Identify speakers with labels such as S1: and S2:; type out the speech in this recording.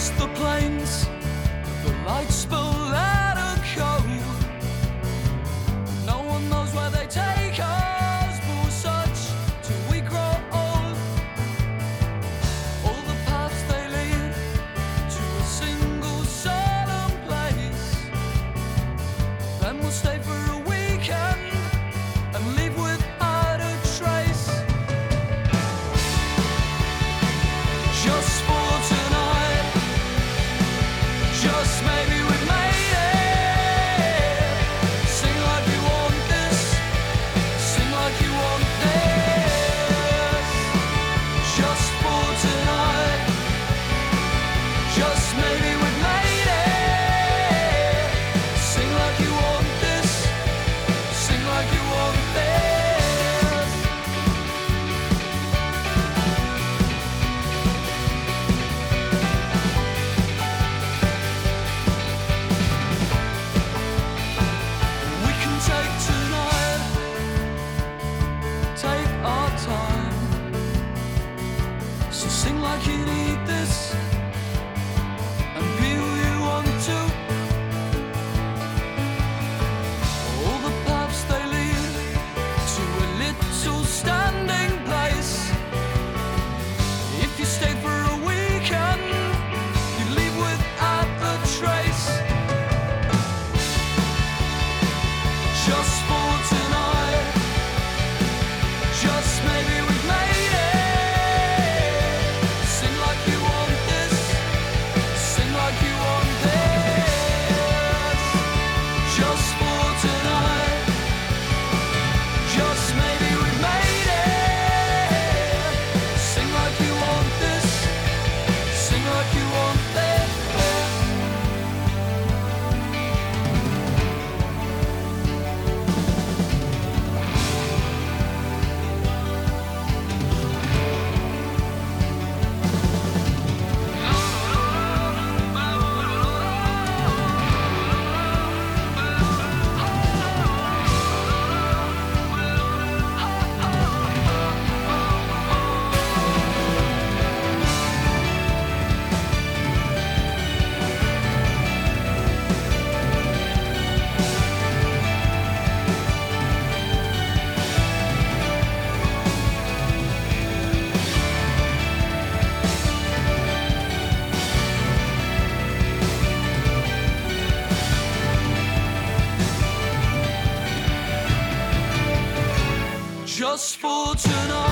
S1: the plains, the lights spill out of cold. No one knows where they take us, but we're such till we grow old. All the paths they lead to a single solemn place. Then we'll stay for a weekend and leave without a trace. Just for tonight, just maybe we've made it. Sing like you want this, sing like you want this. Just for tonight, just maybe we've made it. Sing like you want this, sing like you want this. We can take tonight, take our time. So sing like you need this and be who you want to. All the paths they lead to a little standing place. If you stay for a weekend, you leave without a trace. Just for tonight, just maybe we've made it. Sing like you want this, sing like you want this. Just for tonight, just maybe we've made it. Sing like you want this, sing like you want this. Just for tonight.